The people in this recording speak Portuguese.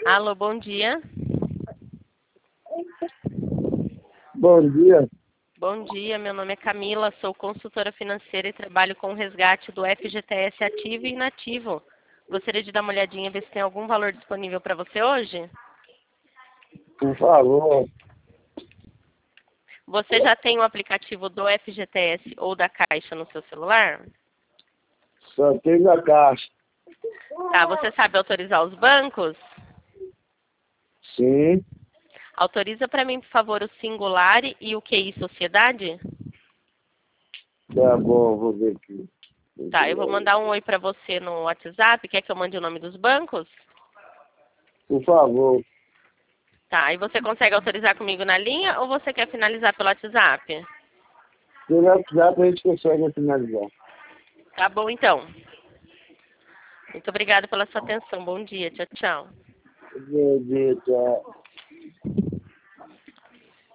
Alô, bom dia. Bom dia. Bom dia, meu nome é Camila, sou consultora financeira e trabalho com o resgate do FGTS ativo e inativo. Gostaria de dar uma olhadinha, ver se tem algum valor disponível para você hoje? Por favor. Você já tem o aplicativo do FGTS ou da Caixa no seu celular? Só tem na caixa. Tá, você sabe autorizar os bancos? Sim. Autoriza para mim, por favor, o Singular e o QI Sociedade? Tá bom, vou ver aqui. Tá, eu vou mandar um oi para você no WhatsApp. Quer que eu mande o nome dos bancos? Por favor. Tá, e você consegue autorizar comigo na linha ou você quer finalizar pelo WhatsApp? Pelo WhatsApp a gente consegue finalizar. Tá bom, então. Muito obrigada pela sua atenção. Bom dia. Tchau, tchau. Bom dia, tchau.